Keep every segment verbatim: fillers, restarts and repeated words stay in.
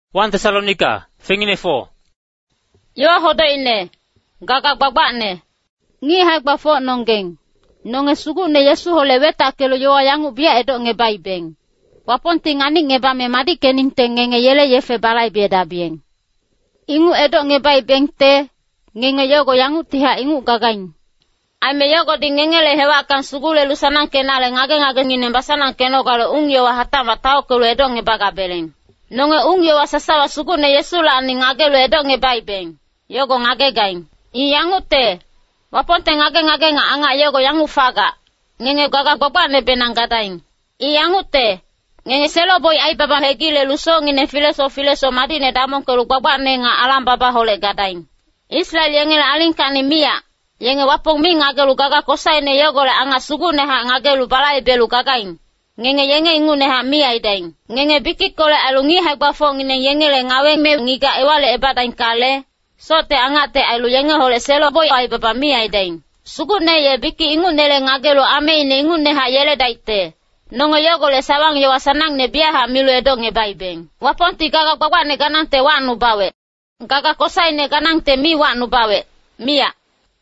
First Thessalonica, fingine four. Yo hodo ine, gagak babak ne. Ngi hak bafo nonggeng. Nonge sugu ne Yesu hole weta kelo yo yangu bia edo nge baibeng. Wapon tingani nge ba me madi kening tenge nge yele yefe balai beda bieng. Ingu edo nge baibeng te, nge yogo yangu tiha ingu gagain. Ai me yogo di ngengele hewa kan sugu le lusanang kenale ngage ngage ngine basanang keno kalo ung yo wa hata matao kelo edo nge baga beleng. Nonge ung yo wa sasawa sugu ne Yesu la ni ngage lo edo nge baibeng. Yogo ngage gain. I yangu te, wapon te ngage ngage nga anga yogo yangu faga. Ngenge gaga baba ne benang gadaing. I yangu te, ngenge selo boy ai baba hegile luso ngine fileso fileso madi ne damon kelu baba ne nga alam baba hole gadaing. Israel yenge la alingkani mia. Yenge wapong mi ngagelu gaga kosai ne yogole anga sugu ne ha ngagelu balai belu gagain. Ngenge yenge ingu ne ha mi aidain. Ngenge bikik kole alungi hagba fong ngine yenge le ngawe me ngiga ewale ebadain kale. Sote anga te alu yenge hole selo boy ai baba mi aidain. Sugu ne ye biki ingu ne le ngagelu ame ine ingu ne ha yele daite. Nongo yogole sawang yo wasanang ne biya ha milu edong e baibeng. Wapon ti gaga baba ne ganang te wanu bawe. Gaga kosai ne ganang te mi wanu bawe. Mia.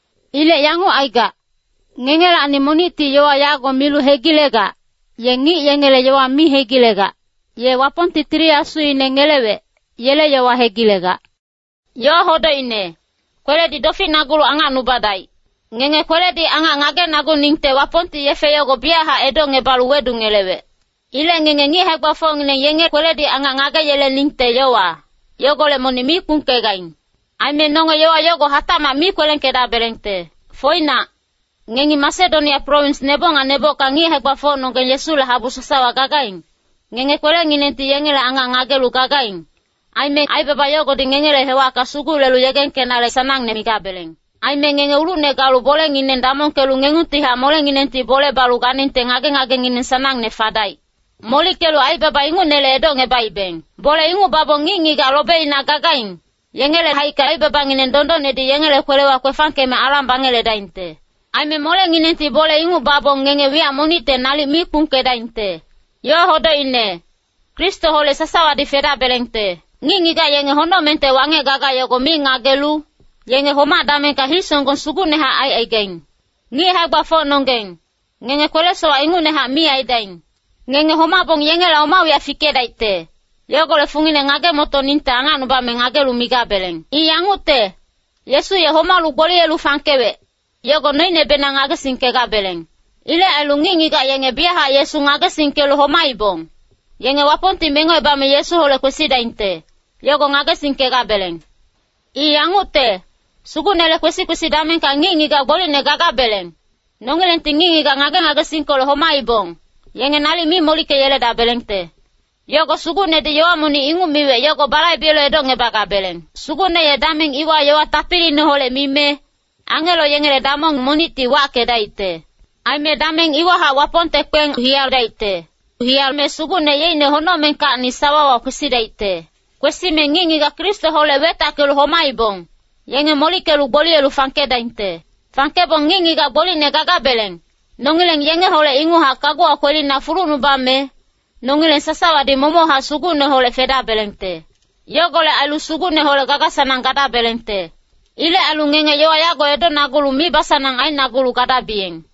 Ile yangu aiga. Ngengela ani moniti yoa yago milu hegilega. Yengi yengele yoa mi hegilega. Ye wapon titiri asu ine ngelewe. Yele yoa hegilega. Yo hodo ine. Kwele di dofi nagulu anga nubadai. Ngenge kwele di anga ngage nagu ningte wapon ti yefe yogo biaha edo ngebalu wedu ngelewe. Ile ngenge ngi hegba fong ine yenge kwele di anga ngage yele ningte yoa. Yogo le moni mi kunke gain. Aime nongo yoa yogo hatama mi kwelen keda berengte. Foina. Ngengi Macedonia province nebo nga nebo kangi hekwa fo nonge Yesu la habu sasawa gagain. Ngenge kwele nginenti yengele anga ngagelu gagain. Aime ai baba yogo di ngengele hewa kasugu lelu yegen kenale sanang ne mikabeleng. Aime ngenge ulu ne galu bole nginen damon kelu ngenguti ha mole nginenti bole balu ganinte ngage ngage nginen sanang ne fadai. Moli kelu ai baba ingu nele edo nge baibeng. Bole ingu babo ngingi galobe ina gagain. Yengele haika ai baba nginen dondo ne di yengele kwelewa kwefanke me alam bangele dainte. Aime mole nginenti bole ingu babo ngenge wia monite nali mi punke dainte. Yo hodo ine. Kristo hole sasawa di feda belengte. Ngingi ga yenge hono mente wange gaga yogo mi ngagelu. Yenge homa dame ka hisongon sugu neha ai ai geng. Ngi hagba fo nongeng. Ngenge kwele soa ingu neha mi ai daing. Ngenge homa bong yenge la oma wia fike daite. Yogo le fungine ngage moto ninta anga nuba me ngage lumiga beleng. I yangu te. Yesu ye homa lu boli elu fankewe. Yogo noine bena ngage sinke ga beleng. Ile elu ngingi ga yenge biaha Yesu ngage sinke lu homa ibong. Yenge waponti mengo eba me Yesu hole kwesida inte. Yogo ngage sinke ga beleng. I yangu te. Sugu nele kwesi kwesi damen ka ngingi ga boli ne gaga beleng. Nongelen ti ngingi ga ngage ngage sinke lu homa ibong. Yenge nali mi moli ke yele da beleng te. Yogo sugu ne de yoa muni ingu miwe yogo balai bilo edo nge baga beleng. Sugu ne ye dameng iwa yoa tapiri ne hole mime. Angelo yengele damong moniti wake daite. Aime dameng iwa ha waponte kweng hial daite. Hial me sugu ne ye ne hono menka ni sawawa kusi daite. Kwesi me ngingi ga Kristo hole weta kelu homa ibong. Yenge moli kelu boli elu fanke dainte. Fanke bong ngingi ga boli ne gaga beleng. Nongileng yenge hole ingu ha kagua kweli na furunu bame. Nongileng sasawa di momo ha sugu ne hole feda belengte. Yogole alu sugu ne hole gaga sanang gada belengte. Ile alu ngenge yoa yago edo nagulu mi basanang ay nagulu gada bieng.